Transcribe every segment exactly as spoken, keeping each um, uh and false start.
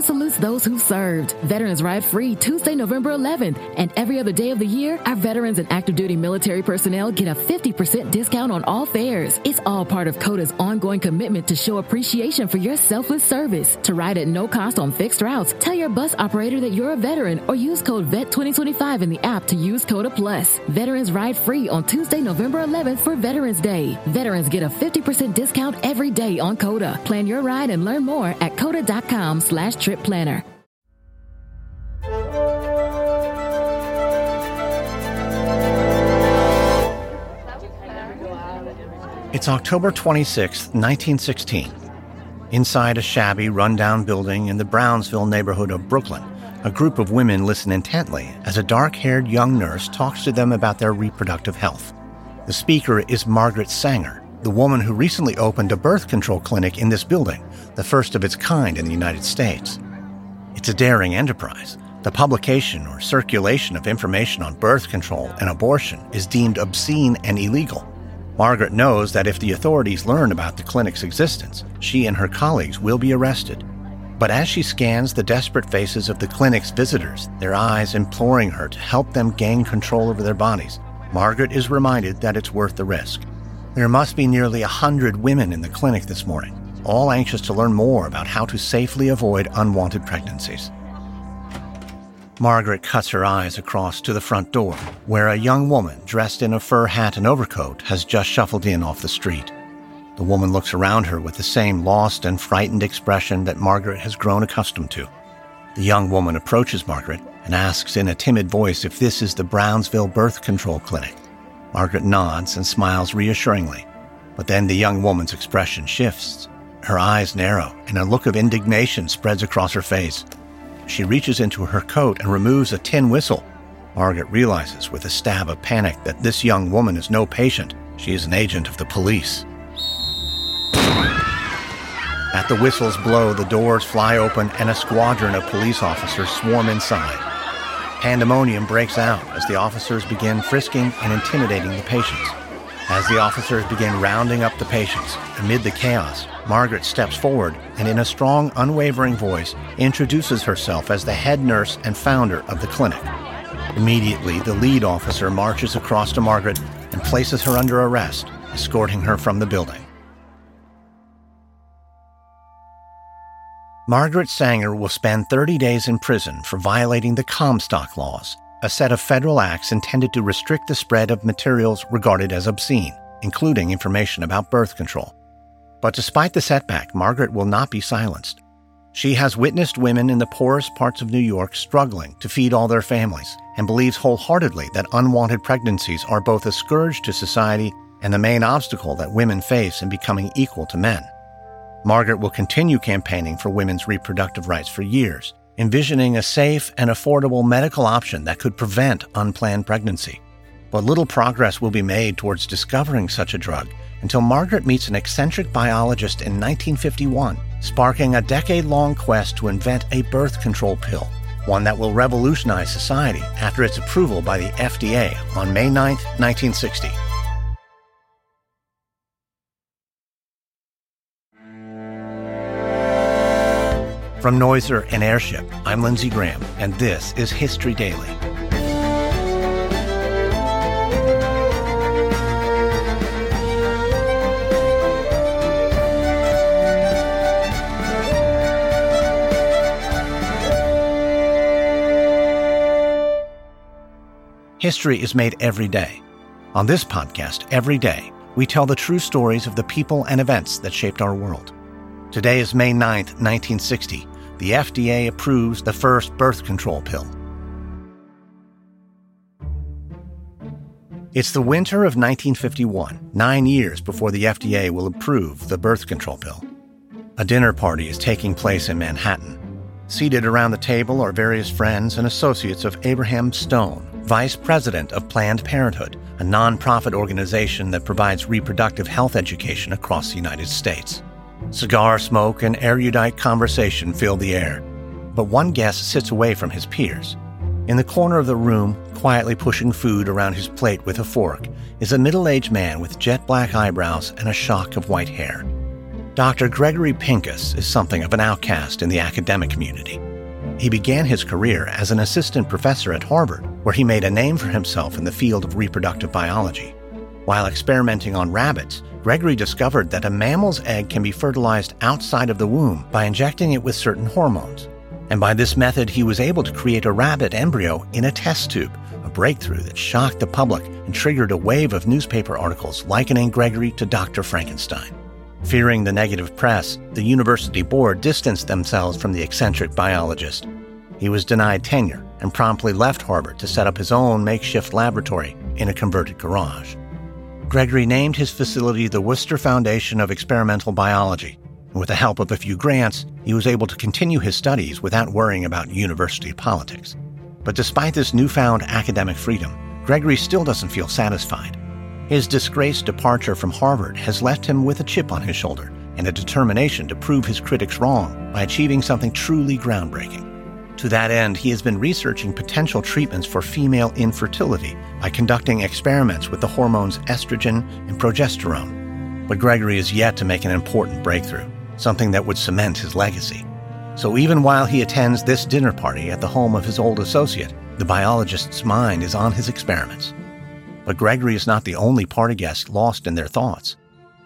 salutes those who served. Veterans Ride Free Tuesday, November eleventh. And every other day of the year, our veterans and active duty military personnel get a fifty percent discount on all fares. It's all part of CODA's ongoing commitment to show appreciation for your selfless service. To ride at no cost on fixed routes, tell your bus operator that you're a veteran or use code V E T twenty twenty-five in the app to use CODA Plus. Veterans Ride Free on Tuesday, November eleventh for Veterans Day. Veterans get a fifty percent discount every day on CODA. Plan your ride and learn more at coda.com slash trip planner. It's October twenty-sixth, nineteen sixteen. Inside a shabby, rundown building in the Brownsville neighborhood of Brooklyn, a group of women listen intently as a dark-haired young nurse talks to them about their reproductive health. The speaker is Margaret Sanger, the woman who recently opened a birth control clinic in this building, the first of its kind in the United States. It's a daring enterprise. The publication or circulation of information on birth control and abortion is deemed obscene and illegal. Margaret knows that if the authorities learn about the clinic's existence, she and her colleagues will be arrested. But as she scans the desperate faces of the clinic's visitors, their eyes imploring her to help them gain control over their bodies, Margaret is reminded that it's worth the risk. There must be nearly a hundred women in the clinic this morning, all anxious to learn more about how to safely avoid unwanted pregnancies. Margaret cuts her eyes across to the front door, where a young woman dressed in a fur hat and overcoat has just shuffled in off the street. The woman looks around her with the same lost and frightened expression that Margaret has grown accustomed to. The young woman approaches Margaret and asks in a timid voice if this is the Brownsville Birth Control Clinic. Margaret nods and smiles reassuringly, but then the young woman's expression shifts. Her eyes narrow and a look of indignation spreads across her face. She reaches into her coat and removes a tin whistle. Margaret realizes with a stab of panic that this young woman is no patient. She is an agent of the police. At the whistle's blow, the doors fly open and a squadron of police officers swarm inside. Pandemonium breaks out as the officers begin frisking and intimidating the patients. As the officers begin rounding up the patients, amid the chaos, Margaret steps forward and in a strong, unwavering voice introduces herself as the head nurse and founder of the clinic. Immediately, the lead officer marches across to Margaret and places her under arrest, escorting her from the building. Margaret Sanger will spend thirty days in prison for violating the Comstock laws, a set of federal acts intended to restrict the spread of materials regarded as obscene, including information about birth control. But despite the setback, Margaret will not be silenced. She has witnessed women in the poorest parts of New York struggling to feed all their families and believes wholeheartedly that unwanted pregnancies are both a scourge to society and the main obstacle that women face in becoming equal to men. Margaret will continue campaigning for women's reproductive rights for years, envisioning a safe and affordable medical option that could prevent unplanned pregnancy. But little progress will be made towards discovering such a drug until Margaret meets an eccentric biologist in nineteen fifty-one, sparking a decade-long quest to invent a birth control pill, one that will revolutionize society after its approval by the F D A on May ninth, nineteen sixty. From Noiser and Airship, I'm Lindsey Graham, and this is History Daily. History is made every day. On this podcast, every day, we tell the true stories of the people and events that shaped our world. Today is May ninth, nineteen sixty. The F D A approves the first birth control pill. It's the winter of nineteen fifty-one, nine years before the F D A will approve the birth control pill. A dinner party is taking place in Manhattan. Seated around the table are various friends and associates of Abraham Stone, Vice President of Planned Parenthood, a nonprofit organization that provides reproductive health education across the United States. Cigar smoke and erudite conversation fill the air, but one guest sits away from his peers. In the corner of the room, quietly pushing food around his plate with a fork, is a middle-aged man with jet black eyebrows and a shock of white hair. Doctor Gregory Pincus is something of an outcast in the academic community. He began his career as an assistant professor at Harvard, where he made a name for himself in the field of reproductive biology. While experimenting on rabbits, Gregory discovered that a mammal's egg can be fertilized outside of the womb by injecting it with certain hormones. And by this method, he was able to create a rabbit embryo in a test tube, a breakthrough that shocked the public and triggered a wave of newspaper articles likening Gregory to Doctor Frankenstein. Fearing the negative press, the university board distanced themselves from the eccentric biologist. He was denied tenure and promptly left Harvard to set up his own makeshift laboratory in a converted garage. Gregory named his facility the Worcester Foundation of Experimental Biology, and with the help of a few grants, he was able to continue his studies without worrying about university politics. But despite this newfound academic freedom, Gregory still doesn't feel satisfied. His disgraced departure from Harvard has left him with a chip on his shoulder and a determination to prove his critics wrong by achieving something truly groundbreaking. To that end, he has been researching potential treatments for female infertility by conducting experiments with the hormones estrogen and progesterone. But Gregory is yet to make an important breakthrough, something that would cement his legacy. So even while he attends this dinner party at the home of his old associate, the biologist's mind is on his experiments. But Gregory is not the only party guest lost in their thoughts.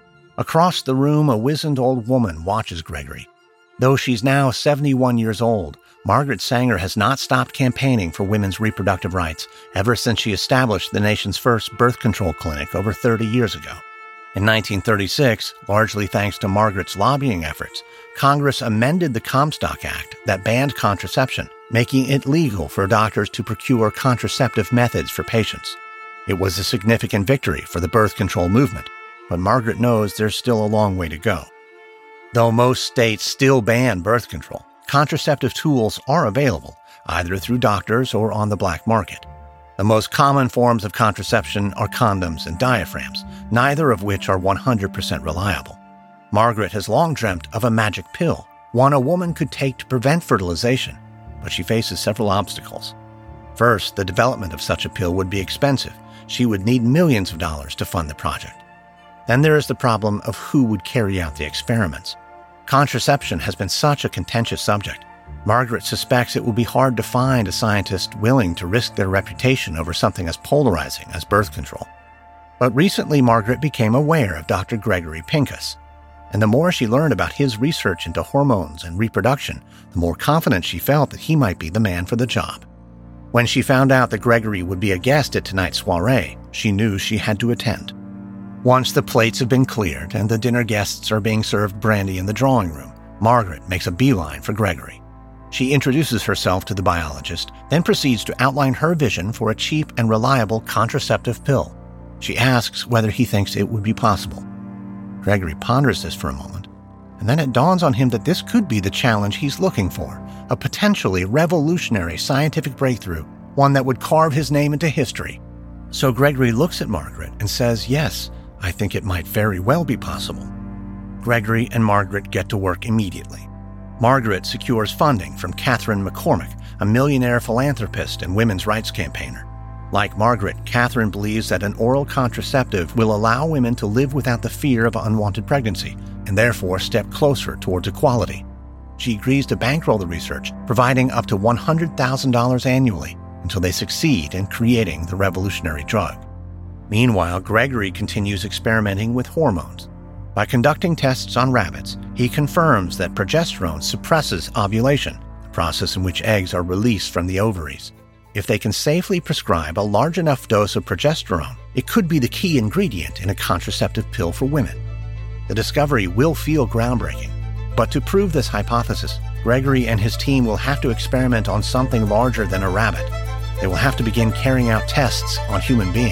Across the room, a wizened old woman watches Gregory. Though she's now seventy-one years old, Margaret Sanger has not stopped campaigning for women's reproductive rights ever since she established the nation's first birth control clinic over thirty years ago. In nineteen thirty-six, largely thanks to Margaret's lobbying efforts, Congress amended the Comstock Act that banned contraception, making it legal for doctors to procure contraceptive methods for patients. It was a significant victory for the birth control movement, but Margaret knows there's still a long way to go. Though most states still ban birth control, contraceptive tools are available, either through doctors or on the black market. The most common forms of contraception are condoms and diaphragms, neither of which are one hundred percent reliable. Margaret has long dreamt of a magic pill, one a woman could take to prevent fertilization, but she faces several obstacles. First, the development of such a pill would be expensive. She would need millions of dollars to fund the project. Then there is the problem of who would carry out the experiments. Contraception has been such a contentious subject. Margaret suspects it will be hard to find a scientist willing to risk their reputation over something as polarizing as birth control. But recently, Margaret became aware of Doctor Gregory Pincus, and the more she learned about his research into hormones and reproduction, the more confident she felt that he might be the man for the job. When she found out that Gregory would be a guest at tonight's soiree, she knew she had to attend. Once the plates have been cleared and the dinner guests are being served brandy in the drawing room, Margaret makes a beeline for Gregory. She introduces herself to the biologist, then proceeds to outline her vision for a cheap and reliable contraceptive pill. She asks whether he thinks it would be possible. Gregory ponders this for a moment, and then it dawns on him that this could be the challenge he's looking for, a potentially revolutionary scientific breakthrough, one that would carve his name into history. So Gregory looks at Margaret and says, "Yes, I think it might very well be possible." Gregory and Margaret get to work immediately. Margaret secures funding from Catherine McCormick, a millionaire philanthropist and women's rights campaigner. Like Margaret, Catherine believes that an oral contraceptive will allow women to live without the fear of unwanted pregnancy and therefore step closer towards equality. She agrees to bankroll the research, providing up to one hundred thousand dollars annually until they succeed in creating the revolutionary drug. Meanwhile, Gregory continues experimenting with hormones. By conducting tests on rabbits, he confirms that progesterone suppresses ovulation, the process in which eggs are released from the ovaries. If they can safely prescribe a large enough dose of progesterone, it could be the key ingredient in a contraceptive pill for women. The discovery will feel groundbreaking, but to prove this hypothesis, Gregory and his team will have to experiment on something larger than a rabbit. They will have to begin carrying out tests on human beings.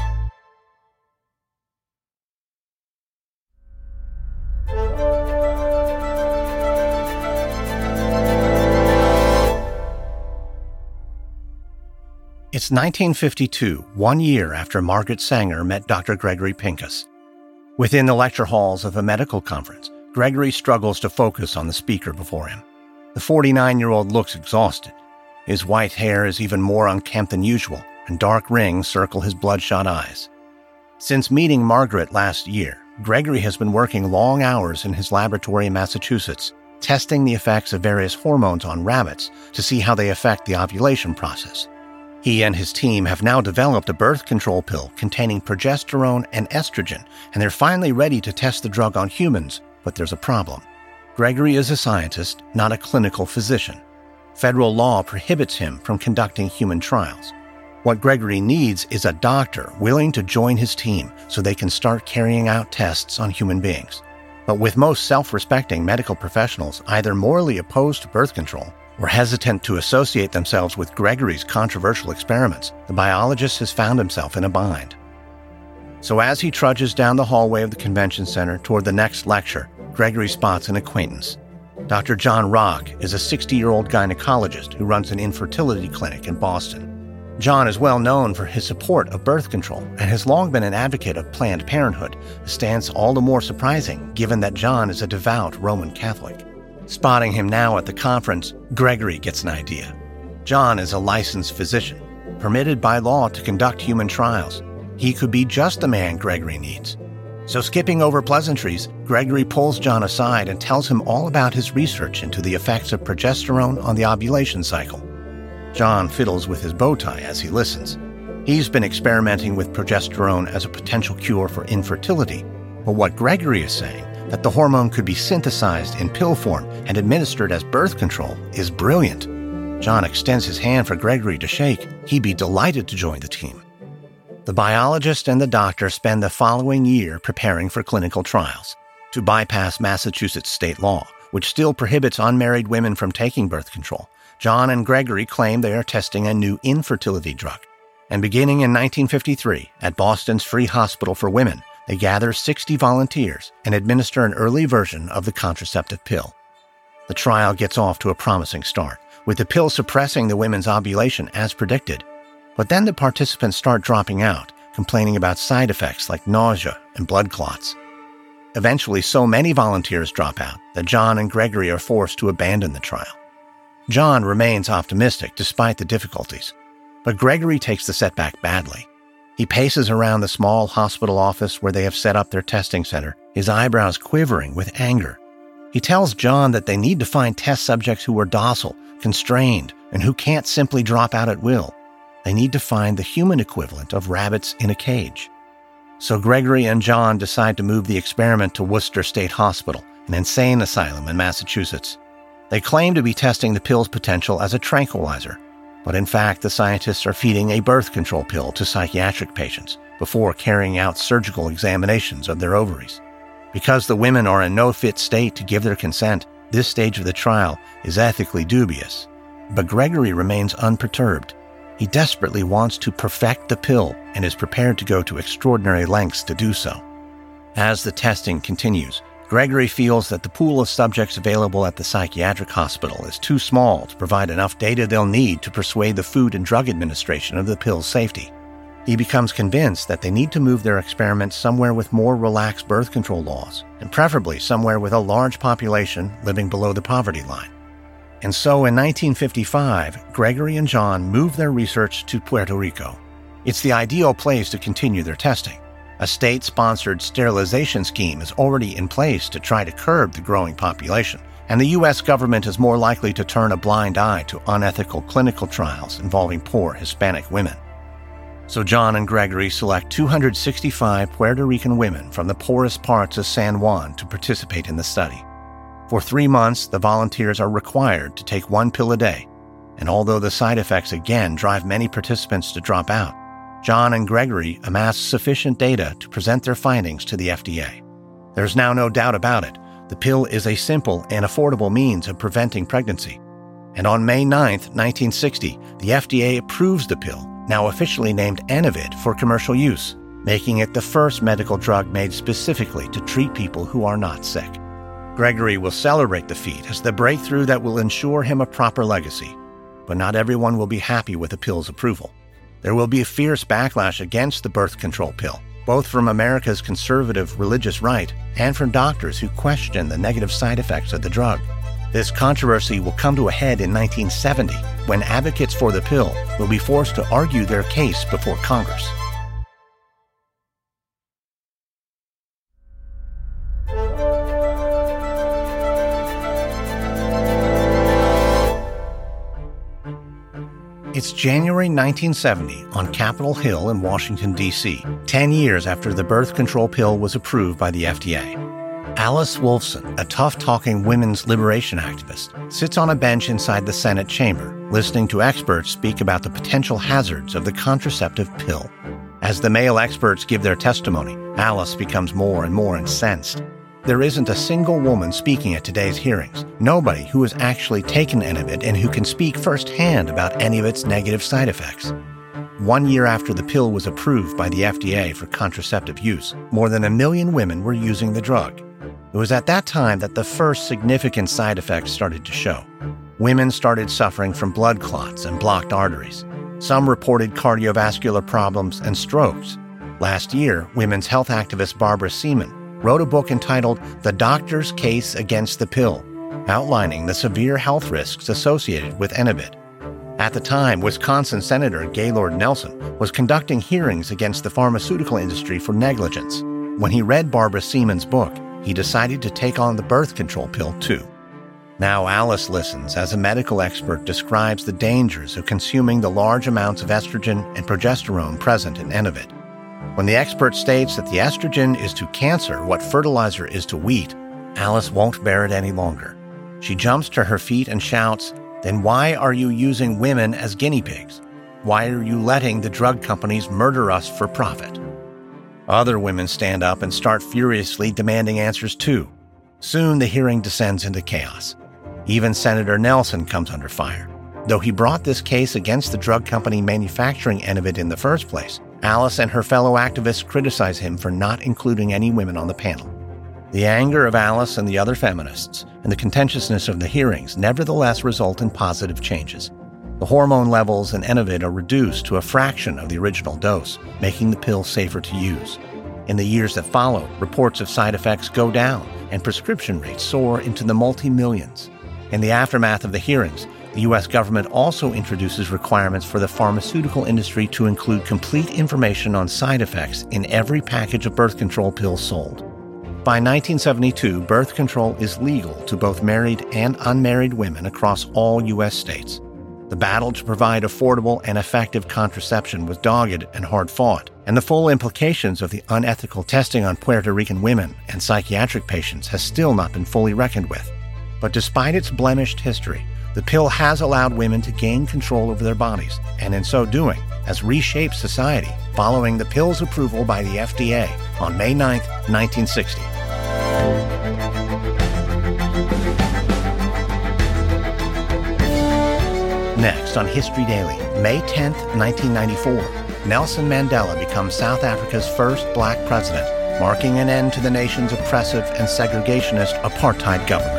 It's nineteen fifty-two, one year after Margaret Sanger met Doctor Gregory Pincus. Within the lecture halls of a medical conference, Gregory struggles to focus on the speaker before him. The forty-nine-year-old looks exhausted. His white hair is even more unkempt than usual, and dark rings circle his bloodshot eyes. Since meeting Margaret last year, Gregory has been working long hours in his laboratory in Massachusetts, testing the effects of various hormones on rabbits to see how they affect the ovulation process. He and his team have now developed a birth control pill containing progesterone and estrogen, and they're finally ready to test the drug on humans, but there's a problem. Gregory is a scientist, not a clinical physician. Federal law prohibits him from conducting human trials. What Gregory needs is a doctor willing to join his team so they can start carrying out tests on human beings. But with most self-respecting medical professionals either morally opposed to birth control or hesitant to associate themselves with Gregory's controversial experiments, the biologist has found himself in a bind. So as he trudges down the hallway of the convention center toward the next lecture, Gregory spots an acquaintance. Doctor John Rock is a sixty-year-old gynecologist who runs an infertility clinic in Boston. John is well known for his support of birth control and has long been an advocate of Planned Parenthood, a stance all the more surprising given that John is a devout Roman Catholic. Spotting him now at the conference, Gregory gets an idea. John is a licensed physician, permitted by law to conduct human trials. He could be just the man Gregory needs. So skipping over pleasantries, Gregory pulls John aside and tells him all about his research into the effects of progesterone on the ovulation cycle. John fiddles with his bow tie as he listens. He's been experimenting with progesterone as a potential cure for infertility, but what Gregory is saying, that the hormone could be synthesized in pill form and administered as birth control, is brilliant. John extends his hand for Gregory to shake. He'd be delighted to join the team. The biologist and the doctor spend the following year preparing for clinical trials to bypass Massachusetts state law, which still prohibits unmarried women from taking birth control. John and Gregory claim they are testing a new infertility drug. And beginning in nineteen fifty-three, at Boston's Free Hospital for Women, they gather sixty volunteers and administer an early version of the contraceptive pill. The trial gets off to a promising start, with the pill suppressing the women's ovulation as predicted. But then the participants start dropping out, complaining about side effects like nausea and blood clots. Eventually, so many volunteers drop out that John and Gregory are forced to abandon the trial. John remains optimistic despite the difficulties, but Gregory takes the setback badly. He paces around the small hospital office where they have set up their testing center, his eyebrows quivering with anger. He tells John that they need to find test subjects who are docile, constrained, and who can't simply drop out at will. They need to find the human equivalent of rabbits in a cage. So Gregory and John decide to move the experiment to Worcester State Hospital, an insane asylum in Massachusetts. They claim to be testing the pill's potential as a tranquilizer, but in fact the scientists are feeding a birth control pill to psychiatric patients before carrying out surgical examinations of their ovaries. Because the women are in no fit state to give their consent, this stage of the trial is ethically dubious. But Gregory remains unperturbed. He desperately wants to perfect the pill and is prepared to go to extraordinary lengths to do so. As the testing continues, Gregory feels that the pool of subjects available at the psychiatric hospital is too small to provide enough data they'll need to persuade the Food and Drug Administration of the pill's safety. He becomes convinced that they need to move their experiments somewhere with more relaxed birth control laws, and preferably somewhere with a large population living below the poverty line. And so in nineteen fifty-five, Gregory and John move their research to Puerto Rico. It's the ideal place to continue their testing. A state-sponsored sterilization scheme is already in place to try to curb the growing population, and the U S government is more likely to turn a blind eye to unethical clinical trials involving poor Hispanic women. So John and Gregory select two hundred sixty-five Puerto Rican women from the poorest parts of San Juan to participate in the study. For three months, the volunteers are required to take one pill a day, and although the side effects again drive many participants to drop out, John and Gregory amass sufficient data to present their findings to the F D A. There's now no doubt about it. The pill is a simple and affordable means of preventing pregnancy. And on May ninth, nineteen sixty, the F D A approves the pill, now officially named Anavid, for commercial use, making it the first medical drug made specifically to treat people who are not sick. Gregory will celebrate the feat as the breakthrough that will ensure him a proper legacy, but not everyone will be happy with the pill's approval. There will be a fierce backlash against the birth control pill, both from America's conservative religious right and from doctors who question the negative side effects of the drug. This controversy will come to a head in nineteen seventy, when advocates for the pill will be forced to argue their case before Congress. It's January nineteen seventy on Capitol Hill in Washington, D C, ten years after the birth control pill was approved by the F D A. Alice Wolfson, a tough-talking women's liberation activist, sits on a bench inside the Senate chamber, listening to experts speak about the potential hazards of the contraceptive pill. As the male experts give their testimony, Alice becomes more and more incensed. There isn't a single woman speaking at today's hearings, nobody who has actually taken Innovit and who can speak firsthand about any of its negative side effects. One year after the pill was approved by the F D A for contraceptive use, more than a million women were using the drug. It was at that time that the first significant side effects started to show. Women started suffering from blood clots and blocked arteries. Some reported cardiovascular problems and strokes. Last year, women's health activist Barbara Seaman wrote a book entitled The Doctor's Case Against the Pill, outlining the severe health risks associated with Innovit. At the time, Wisconsin Senator Gaylord Nelson was conducting hearings against the pharmaceutical industry for negligence. When he read Barbara Seaman's book, he decided to take on the birth control pill too. Now Alice listens as a medical expert describes the dangers of consuming the large amounts of estrogen and progesterone present in Innovit. When the expert states that the estrogen is to cancer what fertilizer is to wheat, Alice won't bear it any longer. She jumps to her feet and shouts, "Then why are you using women as guinea pigs? Why are you letting the drug companies murder us for profit?" Other women stand up and start furiously demanding answers too. Soon the hearing descends into chaos. Even Senator Nelson comes under fire. Though he brought this case against the drug company manufacturing Innovit in the first place, Alice and her fellow activists criticize him for not including any women on the panel. The anger of Alice and the other feminists and the contentiousness of the hearings nevertheless result in positive changes. The hormone levels in Innovit are reduced to a fraction of the original dose, making the pill safer to use. In the years that follow, reports of side effects go down and prescription rates soar into the multi-millions. In the aftermath of the hearings, the U S government also introduces requirements for the pharmaceutical industry to include complete information on side effects in every package of birth control pills sold. By nineteen seventy-two, birth control is legal to both married and unmarried women across all U S states. The battle to provide affordable and effective contraception was dogged and hard-fought, and the full implications of the unethical testing on Puerto Rican women and psychiatric patients has still not been fully reckoned with. But despite its blemished history, the pill has allowed women to gain control over their bodies, and in so doing, has reshaped society, following the pill's approval by the F D A on May ninth, nineteen sixty. Next on History Daily, May tenth, nineteen ninety-four, Nelson Mandela becomes South Africa's first black president, marking an end to the nation's oppressive and segregationist apartheid government.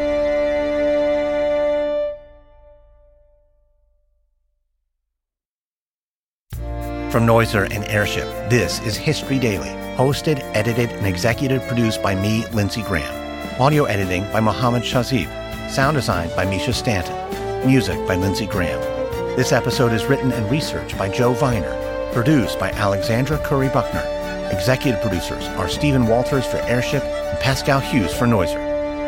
From Noiser and Airship, this is History Daily, hosted, edited, and executive produced by me, Lindsey Graham. Audio editing by Mohammed Shazib. Sound design by Misha Stanton. Music by Lindsey Graham. This episode is written and researched by Joe Viner. Produced by Alexandra Curry-Buckner. Executive producers are Stephen Walters for Airship and Pascal Hughes for Noiser.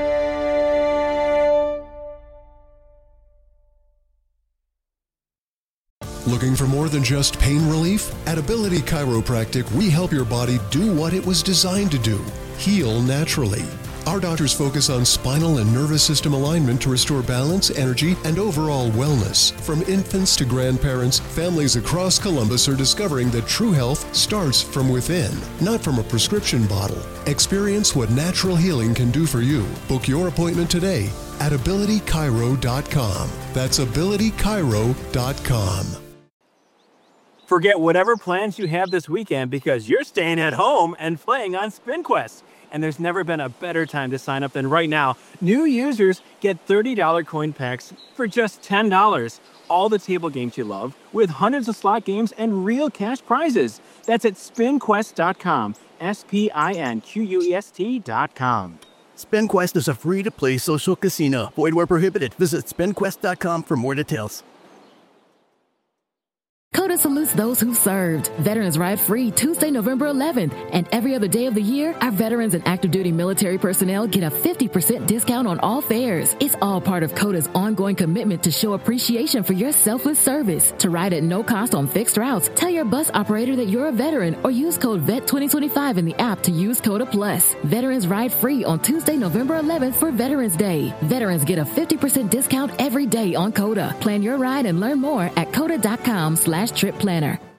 Looking for more than just pain relief? At Ability Chiropractic, we help your body do what it was designed to do, heal naturally. Our doctors focus on spinal and nervous system alignment to restore balance, energy, and overall wellness. From infants to grandparents, families across Columbus are discovering that true health starts from within, not from a prescription bottle. Experience what natural healing can do for you. Book your appointment today at ability chiro dot com. That's ability chiro dot com. Forget whatever plans you have this weekend because you're staying at home and playing on SpinQuest. And there's never been a better time to sign up than right now. New users get thirty dollars coin packs for just ten dollars. All the table games you love with hundreds of slot games and real cash prizes. That's at spin quest dot com. S P I N Q U E S T dot com. SpinQuest is a free-to-play social casino. Void where prohibited. Visit spin quest dot com for more details. COTA salutes those who served. Veterans Ride free Tuesday, November eleventh. And every other day of the year, our veterans and active duty military personnel get a fifty percent discount on all fares. It's all part of COTA's ongoing commitment to show appreciation for your selfless service. To ride at no cost on fixed routes, tell your bus operator that you're a veteran or use code V E T twenty twenty-five in the app to use COTA Plus. Veterans Ride free on Tuesday, November eleventh for Veterans Day. Veterans get a fifty percent discount every day on COTA. Plan your ride and learn more at COTA.com slash trip planner.